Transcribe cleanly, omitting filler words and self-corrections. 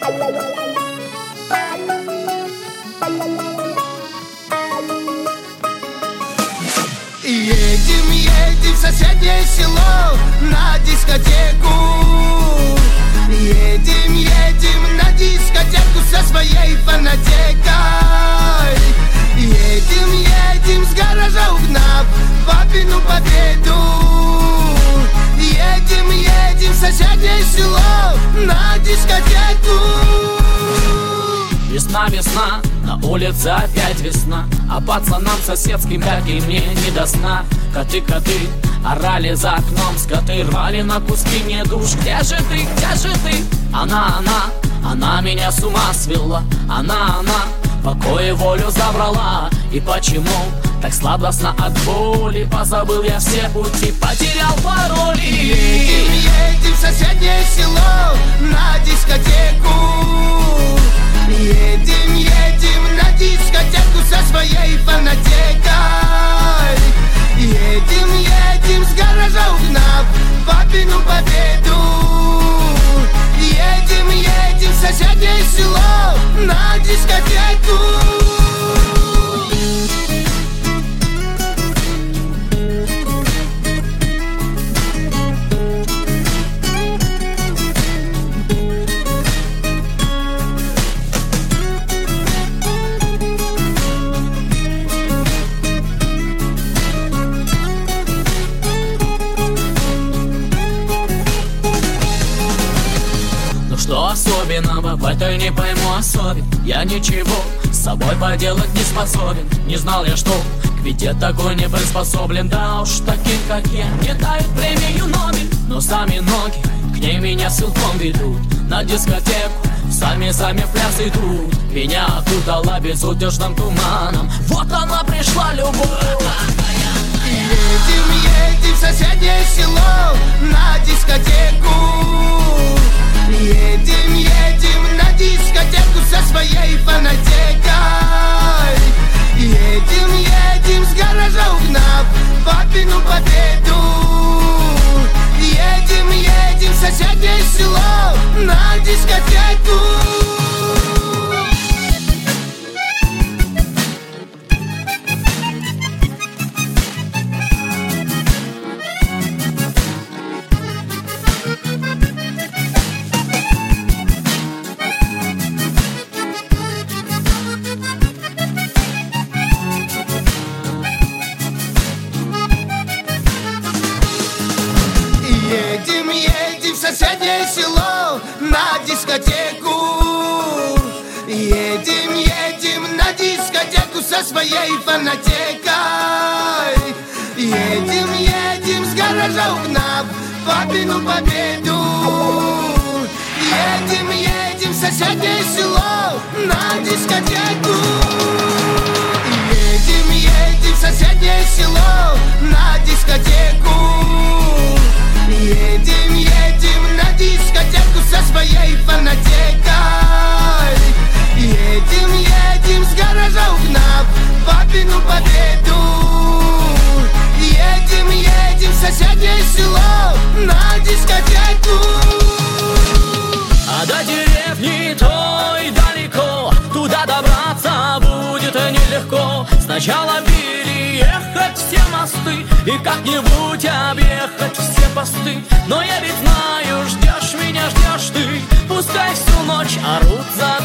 Едем, едем в соседнее село на дискотеку. Едем, едем на дискотеку со своей фанатекой. Едем, едем с гаража угнав папину победу. Едем, едем в соседнее село на дискотеку. Весна, весна, на улице опять весна, а пацанам соседским, как и мне, не до сна. Коты, коты, орали за окном, скоты рвали на куски мне душ. Где же ты, где же ты? Она меня с ума свела. Она, покой и волю забрала. И почему так сладостно от боли? Позабыл я все пути, потерял пароли. Едем, едем в соседнее село на дискотеку. Едем, едем на дискотеку со своей фанатекой. Едем, едем с гаража угнав папину победу. Едем, едем в соседнее село на дискотеку. Что особенного в этой не пойму особен? Я ничего с собой поделать не способен. Не знал я, что к беде такой не приспособлен. Да уж таким, как я, не дают премию Нобель. Но сами ноги к ней меня силком ведут. На дискотеку сами в пляс идут. Меня окутала безудержным туманом. Вот она пришла, любовь. Едем, едем в соседнее село на дискотеку. Едем, едем на дискотеку со своей фанатекой. Едем, едем с гаража угнав папину победу. Едем, едем в соседнее село на дискотеку. Едем, едем в соседнее село на дискотеку. Едем, едем на дискотеку со своей фанатекой. Едем, едем с гаража угнав папину победу. Едем, едем в соседнее село на дискотеку. Едем, едем в соседнее село на дискотеку. Едем, едем на дискотеку со своей фанатекой. Едем, едем с гаража угнав папину победу. Едем, едем в соседнее село на дискотеку. А до деревни той далеко, туда добраться будет нелегко. Сначала переехать все мосты и как-нибудь объехать все посты. Но я ведь знаю, ждешь меня, ждешь ты. Пускай всю ночь орут за